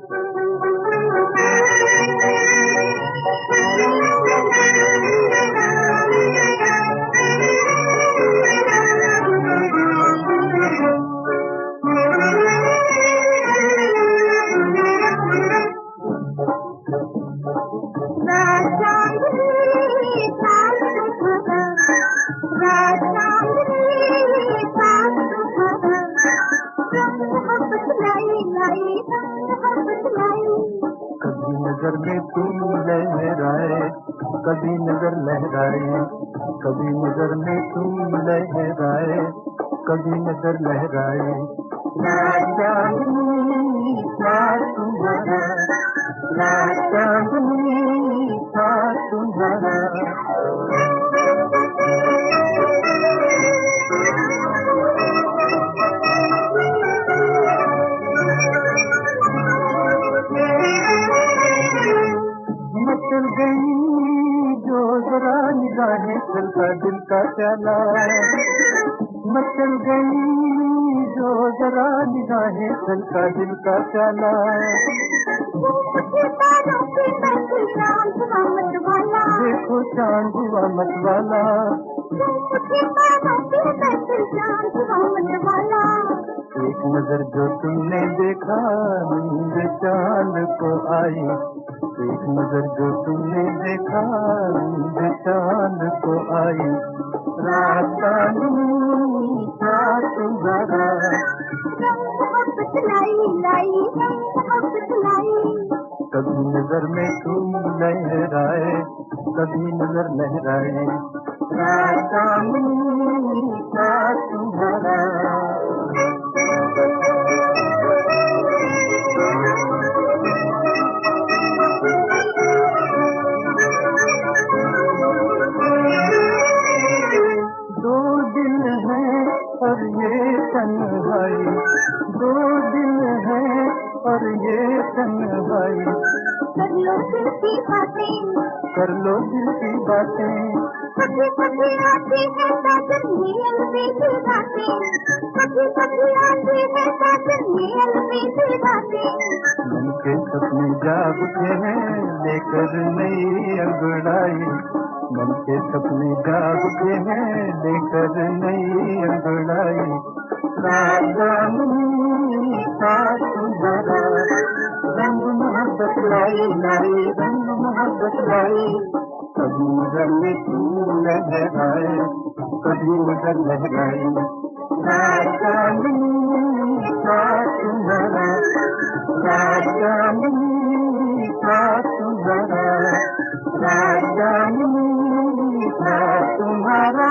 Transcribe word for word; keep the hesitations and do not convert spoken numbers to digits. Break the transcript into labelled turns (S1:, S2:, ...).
S1: कभी नजर में तुम लहराए, कभी नजर लहराए, कभी नजर में तुम लहराए, कभी नजर लहराए। ना चांदनी था तुम्हारा, ना चांदनी था तुम्हारा। मचल गई जो जरा निगाहें चलता दिल का प्याला, मचल गई जो जरा निगाहें चलता दिल का प्याला। देखो चांद हुआ मतवाला, एक नजर जो तुमने देखा नींद चांद को आई, एक नजर जो तुमने देखा नींद चांद को आई। रात चांदनी था तुम्हारा, कभी नजर में तुम लहराए, कभी नजर लहराए। रात चांदनी था तुम्हारा। दो दिल हैं और ये तन्हाई, दो दिल हैं और ये तन्हाई।
S2: कर लो दिल की बातें,
S1: कर लो दिल की बातें,
S2: कभी कभी आती है साजन में अलविदा बातें, कभी कभी आती है साजन में अलविदा बातें।
S1: मन के सपने जाग उठे हैं लेकर नई अंगड़ाई, मन के सपने जाग उठे हैं लेकर नई अंगड़ाई। राजानी था तुम्हारा, रंग मोहब्बत लाई लाई, रंग मोहब्बत लाई। कभी नजर में तुम लहराए, कभी नजर लहराए। राजानी था तुम्हारा, राजानी था तुम्हारा, राजानी था तुम्हारा।